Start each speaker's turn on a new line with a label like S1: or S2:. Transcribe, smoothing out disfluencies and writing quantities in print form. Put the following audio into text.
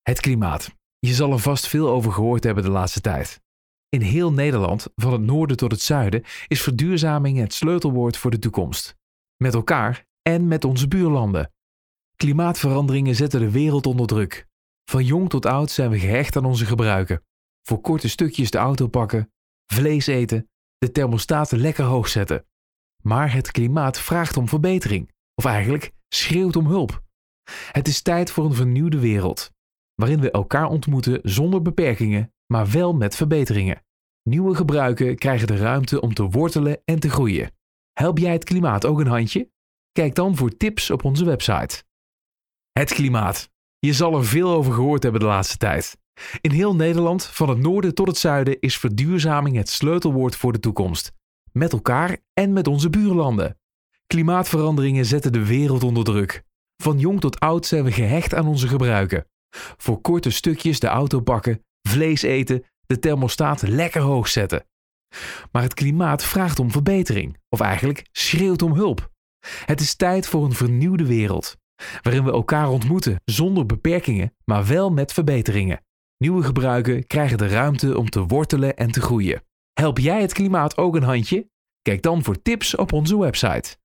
S1: Het klimaat. Je zal er vast veel over gehoord hebben de laatste tijd. In heel Nederland, van het noorden tot het zuiden, is verduurzaming het sleutelwoord voor de toekomst. Met elkaar en met onze buurlanden. Klimaatveranderingen zetten de wereld onder druk. Van jong tot oud zijn we gehecht aan onze gebruiken. Voor korte stukjes de auto pakken, vlees eten, de thermostaat lekker hoog zetten. Maar het klimaat vraagt om verbetering, of eigenlijk schreeuwt om hulp. Het is tijd voor een vernieuwde wereld, waarin we elkaar ontmoeten zonder beperkingen, maar wel met verbeteringen. Nieuwe gebruiken krijgen de ruimte om te wortelen en te groeien. Help jij het klimaat ook een handje? Kijk dan voor tips op onze website. Het klimaat. Je zal er veel over gehoord hebben de laatste tijd. In heel Nederland, van het noorden tot het zuiden, is verduurzaming het sleutelwoord voor de toekomst. Met elkaar en met onze buurlanden. Klimaatveranderingen zetten de wereld onder druk. Van jong tot oud zijn we gehecht aan onze gebruiken. Voor korte stukjes de auto pakken, vlees eten, de thermostaat lekker hoog zetten. Maar het klimaat vraagt om verbetering, of eigenlijk schreeuwt om hulp. Het is tijd voor een vernieuwde wereld, waarin we elkaar ontmoeten zonder beperkingen, maar wel met verbeteringen. Nieuwe gebruiken krijgen de ruimte om te wortelen en te groeien. Help jij het klimaat ook een handje? Kijk dan voor tips op onze website.